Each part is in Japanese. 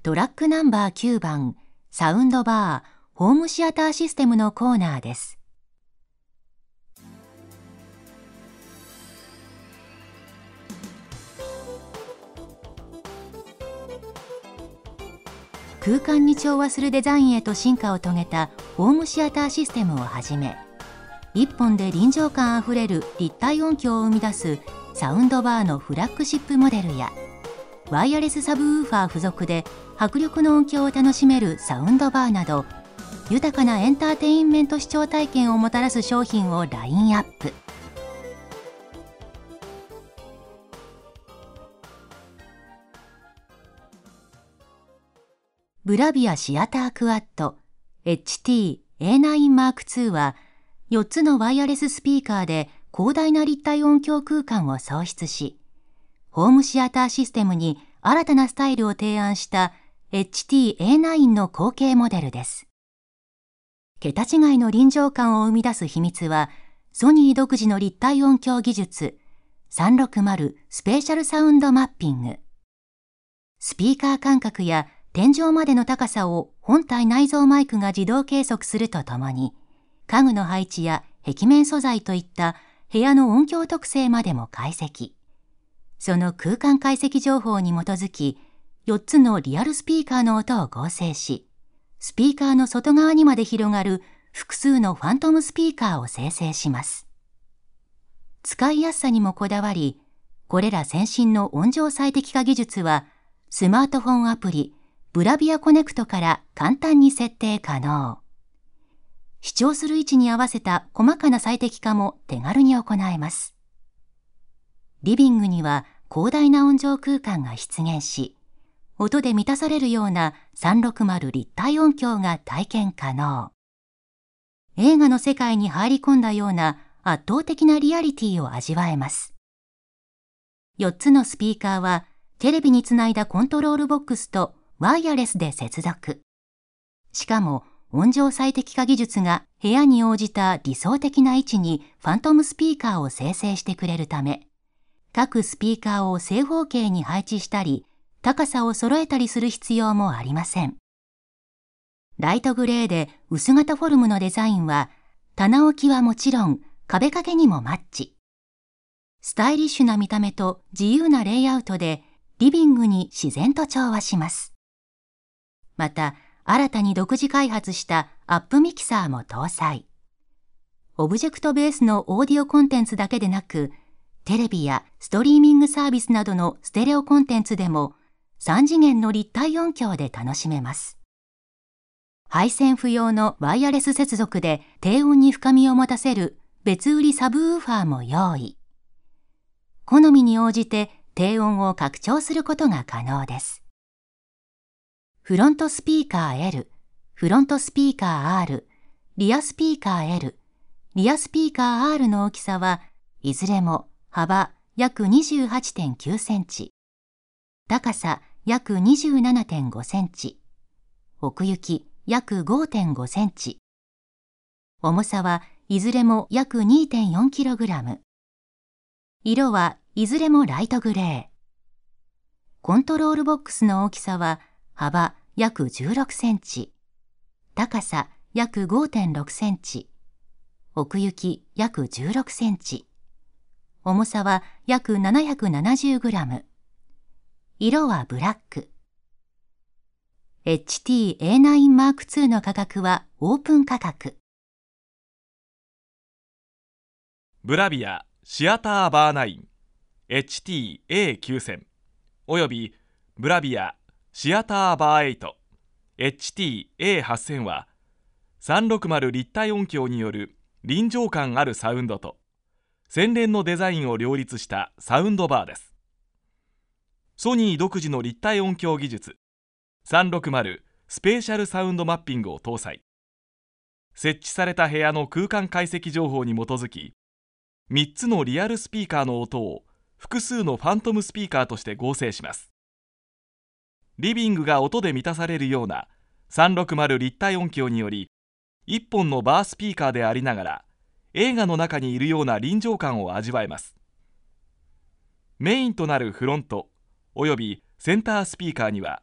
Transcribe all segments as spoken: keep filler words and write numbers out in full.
トラックナンバーきゅうばんサウンドバーホームシアターシステムのコーナーです。空間に調和するデザインへと進化を遂げたホームシアターシステムをはじめ、一本で臨場感あふれる立体音響を生み出すサウンドバーのフラッグシップモデルや、ワイヤレスサブウーファー付属で迫力の音響を楽しめるサウンドバーなど、豊かなエンターテインメント視聴体験をもたらす商品をラインアップ。ブラビアシアタークワッド エイチティーエーナインマークツー はよっつのワイヤレススピーカーで広大な立体音響空間を創出し、ホームシアターシステムに新たなスタイルを提案した エイチティーエーナイン の後継モデルです。桁違いの臨場感を生み出す秘密は、ソニー独自の立体音響技術さんびゃくろくじゅうスペーシャルサウンドマッピング。スピーカー間隔や天井までの高さを本体内蔵マイクが自動計測するとともに、家具の配置や壁面素材といった部屋の音響特性までも解析。その空間解析情報に基づき、よっつのリアルスピーカーの音を合成し、スピーカーの外側にまで広がる複数のファントムスピーカーを生成します。使いやすさにもこだわり、これら先進の音場最適化技術は、スマートフォンアプリ、ブラビアコネクトから簡単に設定可能。視聴する位置に合わせた細かな最適化も手軽に行えます。リビングには広大な音場空間が出現し、音で満たされるようなさんびゃくろくじゅう立体音響が体験可能。映画の世界に入り込んだような圧倒的なリアリティを味わえます。よっつのスピーカーはテレビにつないだコントロールボックスとワイヤレスで接続。しかも音場最適化技術が部屋に応じた理想的な位置にファントムスピーカーを生成してくれるため、各スピーカーを正方形に配置したり、高さを揃えたりする必要もありません。ライトグレーで薄型フォルムのデザインは、棚置きはもちろん壁掛けにもマッチ。スタイリッシュな見た目と自由なレイアウトでリビングに自然と調和します。また、新たに独自開発したアップミキサーも搭載。オブジェクトベースのオーディオコンテンツだけでなく、テレビやストリーミングサービスなどのステレオコンテンツでもさん次元の立体音響で楽しめます。配線不要のワイヤレス接続で低音に深みを持たせる別売りサブウーファーも用意。好みに応じて低音を拡張することが可能です。フロントスピーカー エル、フロントスピーカー アール、リアスピーカー エル、リアスピーカー アール の大きさはいずれも幅約 にじゅうはちてんきゅうセンチ、高さ約 にじゅうななてんごセンチ、奥行き約 ごてんごセンチ、重さはいずれも約 にてんよんキログラム、色はいずれもライトグレー、コントロールボックスの大きさは幅約じゅうろくセンチ、高さ約 ごてんろくセンチ、奥行き約じゅうろくセンチ、重さは約 ななひゃくななじゅうグラム、色はブラック。エイチティーエーナインマークツー の価格はオープン価格。 ブラビアシアターバーナイン エイチティーエーきゅうせん およびブラビアシアターバーエイト エイチティーエーはっせん はさんびゃくろくじゅう立体音響による臨場感あるサウンドと洗練のデザインを両立したサウンドバーです。ソニー独自の立体音響技術さんびゃくろくじゅうスペーシャルサウンドマッピングを搭載。設置された部屋の空間解析情報に基づき、みっつのリアルスピーカーの音を複数のファントムスピーカーとして合成します。リビングが音で満たされるようなさんびゃくろくじゅう立体音響により、いっぽんのバースピーカーでありながら映画の中にいるような臨場感を味わえます。メインとなるフロントおよびセンタースピーカーには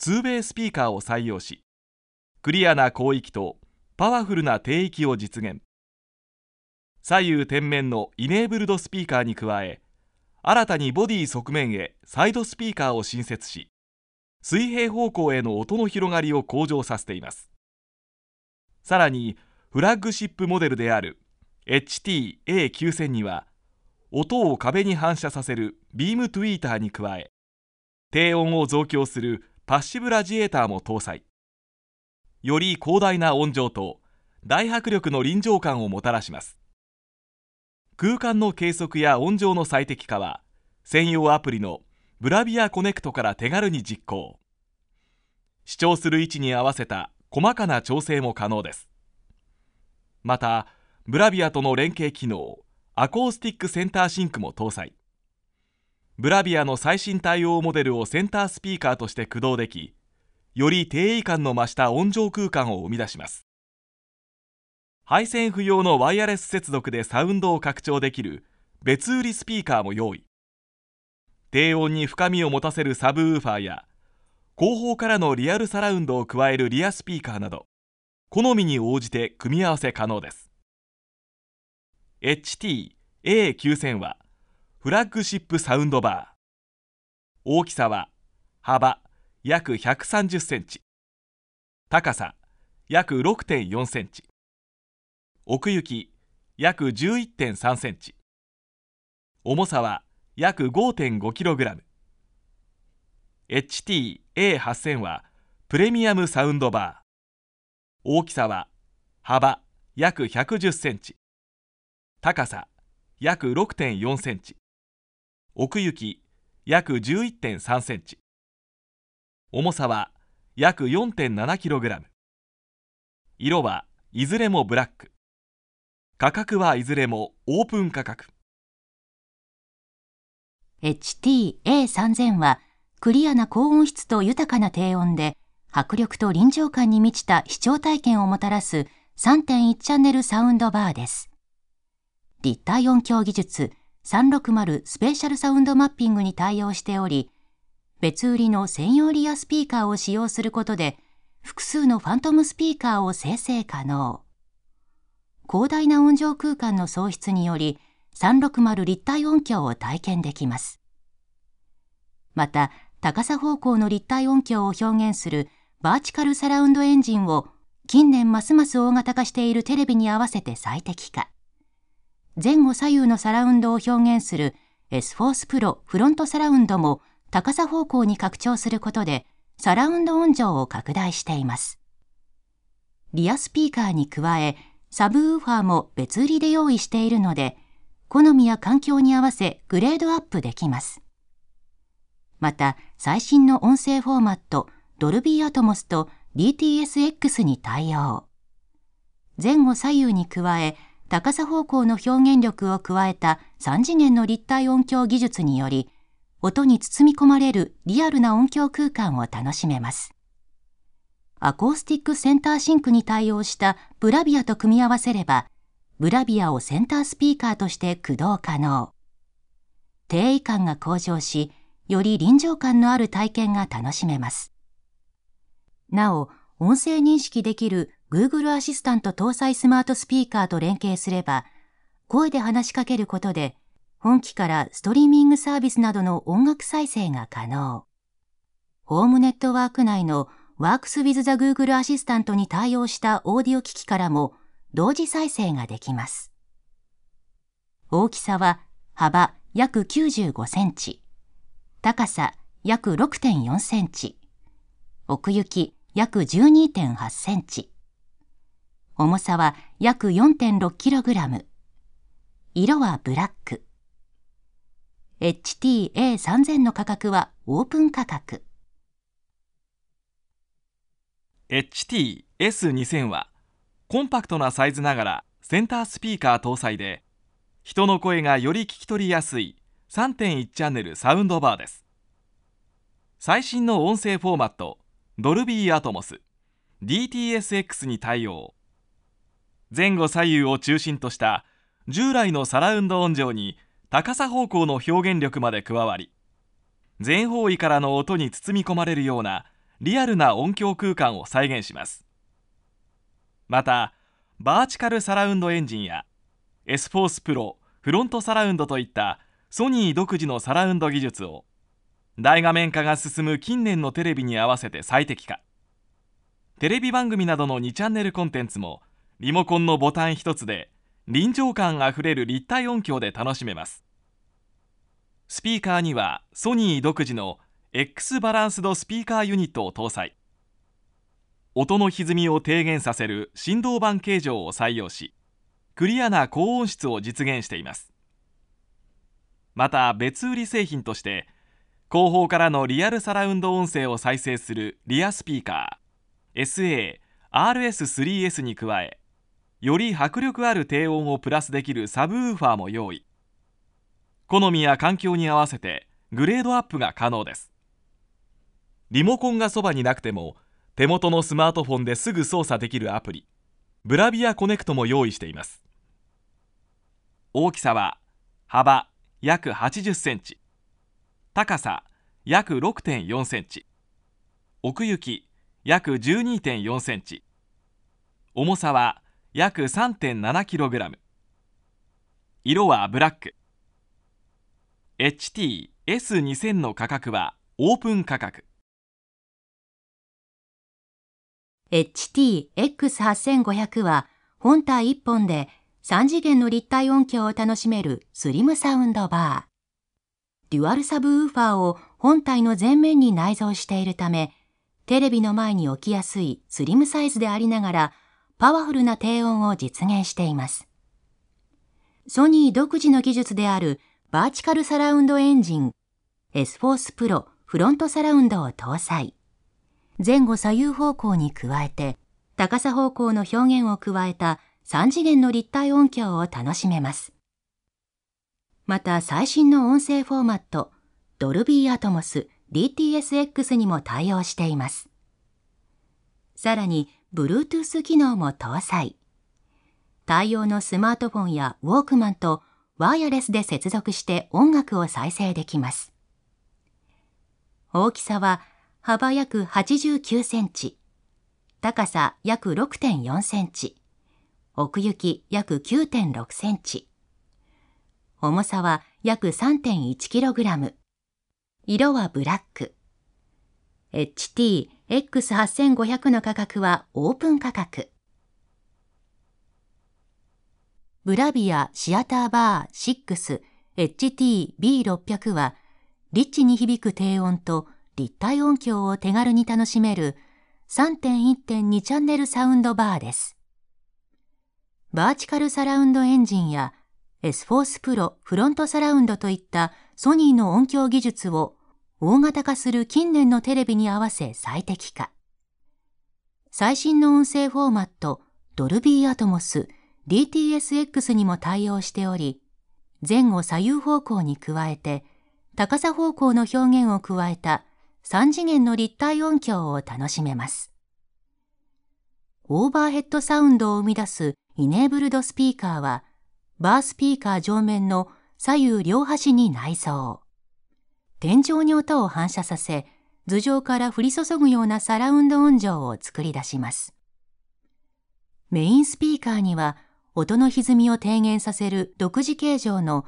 ツーウェイスピーカーを採用し、クリアな広域とパワフルな低域を実現。左右天面のイネーブルドスピーカーに加え、新たにボディ側面へサイドスピーカーを新設し、水平方向への音の広がりを向上させています。さらにフラッグシップモデルである エイチティーエーきゅうせん には、音を壁に反射させるビームトゥイーターに加え、低音を増強するパッシブラジエーターも搭載。より広大な音場と大迫力の臨場感をもたらします。空間の計測や音場の最適化は、専用アプリのブラビアコネクトから手軽に実行。視聴する位置に合わせた細かな調整も可能です。また、ブラビアとの連携機能、アコースティックセンターシンクも搭載。ブラビアの最新対応モデルをセンタースピーカーとして駆動でき、より低位感の増した音場空間を生み出します。配線不要のワイヤレス接続でサウンドを拡張できる別売りスピーカーも用意。低音に深みを持たせるサブウーファーや、後方からのリアルサラウンドを加えるリアスピーカーなど、好みに応じて組み合わせ可能です。エイチティーエーきゅうせん はフラッグシップサウンドバー。大きさは幅約ひゃくさんじゅっセンチ、高さ約 ろくてんよんセンチ、奥行き約 じゅういってんさんセンチ、重さは約 ごてんごキログラム。エイチティーエーはっせん はプレミアムサウンドバー。大きさは幅約ひゃくじゅっセンチ、高さ約 ろくてんよんセンチ、奥行き約 じゅういってんさんセンチ、重さは約 よんてんななキログラム。色はいずれもブラック。価格はいずれもオープン価格。 エイチティーエーさんぜん はクリアな高音質と豊かな低音で迫力と臨場感に満ちた視聴体験をもたらす さんてんいち チャンネルサウンドバーです。立体音響技術さんびゃくろくじゅうスペシャルサウンドマッピングに対応しており、別売りの専用リアスピーカーを使用することで複数のファントムスピーカーを生成可能。広大な音場空間の創出によりさんびゃくろくじゅう立体音響を体験できます。また、高さ方向の立体音響を表現するバーチカルサラウンドエンジンを近年ますます大型化しているテレビに合わせて最適化。前後左右のサラウンドを表現する エスフォース Pro フロントサラウンドも高さ方向に拡張することでサラウンド音場を拡大しています。リアスピーカーに加え、サブウーファーも別売りで用意しているので、好みや環境に合わせグレードアップできます。また、最新の音声フォーマット、ドルビーアトモスと ディーティーエスエックス に対応。前後左右に加え、高さ方向の表現力を加えたさん次元の立体音響技術により、音に包み込まれるリアルな音響空間を楽しめます。アコースティックセンターシンクに対応したブラビアと組み合わせれば、ブラビアをセンタースピーカーとして駆動可能。低位感が向上し、より臨場感のある体験が楽しめます。なお、音声認識できる Google アシスタント搭載スマートスピーカーと連携すれば、声で話しかけることで、本機からストリーミングサービスなどの音楽再生が可能。ホームネットワーク内の Works with the Google アシスタントに対応したオーディオ機器からも同時再生ができます。大きさは幅約きゅうじゅうごセンチ、高さ約 ろくてんよんセンチ、奥行き約 じゅうにてんはちセンチ、重さは約 よんてんろくキログラム、色はブラック。エイチティーエーさんぜん の価格はオープン価格。 エイチティーエスにせん はコンパクトなサイズながらセンタースピーカー搭載で、人の声がより聞き取りやすい さんてんいち チャンネルサウンドバーです。最新の音声フォーマットドルビーアトモス ディーティーエスエックス に対応。前後左右を中心とした従来のサラウンド音場に高さ方向の表現力まで加わり、全方位からの音に包み込まれるようなリアルな音響空間を再現します。また、バーチカルサラウンドエンジンや エスフォース Pro フロントサラウンドといったソニー独自のサラウンド技術を大画面化が進む近年のテレビに合わせて最適化。テレビ番組などのにチャンネルコンテンツもリモコンのボタン一つで臨場感あふれる立体音響で楽しめます。スピーカーにはソニー独自の X バランスドスピーカーユニットを搭載。音の歪みを低減させる振動板形状を採用し、クリアな高音質を実現しています。また別売り製品として後方からのリアルサラウンド音声を再生するリアスピーカー エスエーアールエススリーエス に加え、より迫力ある低音をプラスできるサブウーファーも用意。好みや環境に合わせてグレードアップが可能です。リモコンがそばになくても手元のスマートフォンですぐ操作できるアプリブラビアコネクトも用意しています。大きさは幅約はちじゅっセンチ、高さ約 ろくてんよんセンチ、奥行き約 じゅうにてんよんセンチ、重さは約 さんてんななキログラム、色はブラック。 エイチティーエスにせん の価格はオープン価格。 エイチティーエックスはっせんごひゃく は本体いっぽんでさん次元の立体音響を楽しめるスリムサウンドバー。デュアルサブウーファーを本体の前面に内蔵しているため、テレビの前に置きやすいスリムサイズでありながらパワフルな低音を実現しています。ソニー独自の技術であるバーチカルサラウンドエンジン エスフォース Pro フロントサラウンドを搭載。前後左右方向に加えて高さ方向の表現を加えたさん次元の立体音響を楽しめます。また最新の音声フォーマットドルビーアトモス ディーティーエスエックス にも対応しています。さらに Bluetooth 機能も搭載。対応のスマートフォンやウォークマンとワイヤレスで接続して音楽を再生できます。大きさは幅約はちじゅうきゅうセンチ、高さ約 ろくてんよんセンチ、奥行き約 きゅうてんろくセンチ、重さは約 さんてんいちキログラム、色はブラック。エイチティーエックスはっせんごひゃく の価格はオープン価格。ブラビアシアターバーシックス エイチティービーろっぴゃく はリッチに響く低音と立体音響を手軽に楽しめる さんてんいってんに チャンネルサウンドバーです。バーチカルサラウンドエンジンや エスフォース Pro フロントサラウンドといったソニーの音響技術を大型化する近年のテレビに合わせ最適化。最新の音声フォーマットドルビーアトモス ディーティーエスエックス にも対応しており、前後左右方向に加えて高さ方向の表現を加えたさん次元の立体音響を楽しめます。オーバーヘッドサウンドを生み出すイネーブルドスピーカーは、バースピーカー上面の左右両端に内蔵。天井に音を反射させ、頭上から降り注ぐようなサラウンド音場を作り出します。メインスピーカーには、音の歪みを低減させる独自形状の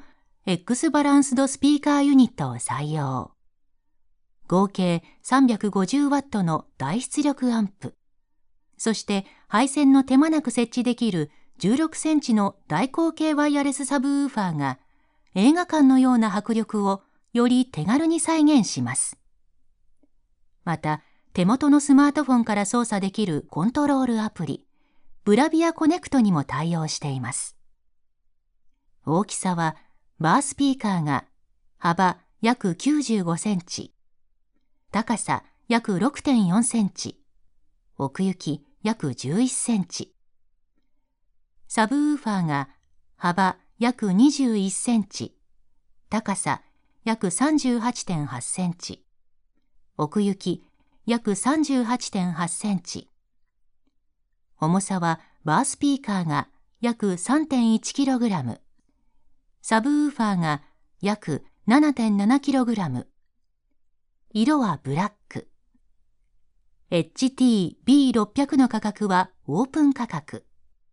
X バランスドスピーカーユニットを採用。合計 さんびゃくごじゅうワット の大出力アンプ。そして配線の手間なく設置できるじゅうろくセンチの大口径ワイヤレスサブウーファーが映画館のような迫力をより手軽に再現します。また手元のスマートフォンから操作できるコントロールアプリブラビアコネクトにも対応しています。大きさはバースピーカーが幅約きゅうじゅうごセンチ、高さ約 ろくてんよんセンチ、奥行き約じゅういっセンチ。サブウーファーが幅約にじゅういっセンチ、高さ約 さんじゅうはちてんはちセンチ、奥行き約 さんじゅうはちてんはちセンチ。重さはバースピーカーが約 さんてんいちキログラム、サブウーファーが約 ななてんななキログラム、色はブラック。 エイチティービーろっぴゃく の価格はオープン価格。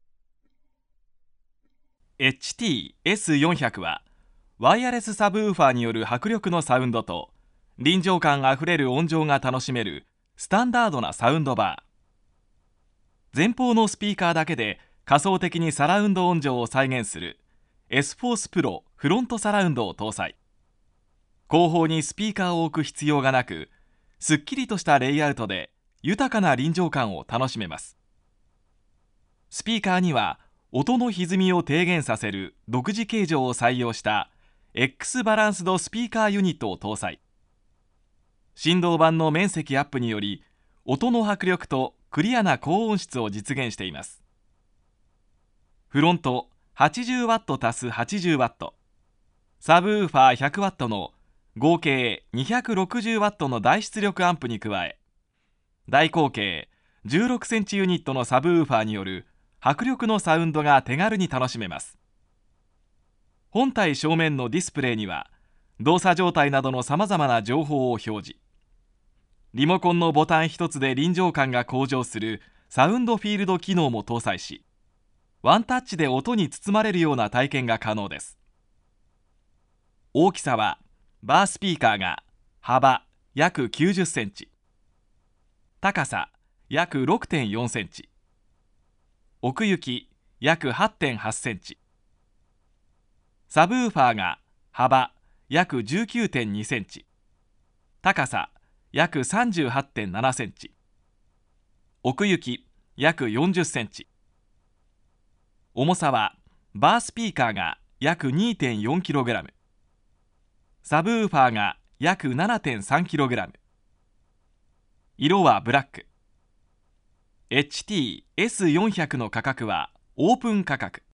エイチティーエスよんひゃく はワイヤレスサブウーファーによる迫力のサウンドと臨場感あふれる音情が楽しめるスタンダードなサウンドバー。前方のスピーカーだけで仮想的にサラウンド音情を再現する エスフォース Pro フロントサラウンドを搭載。後方にスピーカーを置く必要がなく、すっきりとしたレイアウトで豊かな臨場感を楽しめます。スピーカーには音の歪みを低減させる独自形状を採用した X バランスドスピーカーユニットを搭載。振動板の面積アップにより音の迫力とクリアな高音質を実現しています。フロント はちじゅうワット 足す はちじゅうワット、サブウーファー ひゃくワット の合計 にひゃくろくじゅうワット の大出力アンプに加え、大口径じゅうろくセンチユニットのサブウーファーによる迫力のサウンドが手軽に楽しめます。本体正面のディスプレイには動作状態などのさまざまな情報を表示。リモコンのボタン一つで臨場感が向上するサウンドフィールド機能も搭載し、ワンタッチで音に包まれるような体験が可能です。大きさはバースピーカーが幅約きゅうじゅっセンチ、高さ約 ろくてんよんセンチ、奥行き約 はちてんはちセンチ、サブウーファーが幅約 じゅうきゅうてんにセンチ、高さ約 さんじゅうはちてんななセンチ、奥行き約よんじゅっセンチ、重さはバースピーカーが約 にてんよんキログラム、サブウーファーが約 ななてんさんキログラム、色はブラック。エイチティーエスよんひゃく の価格はオープン価格。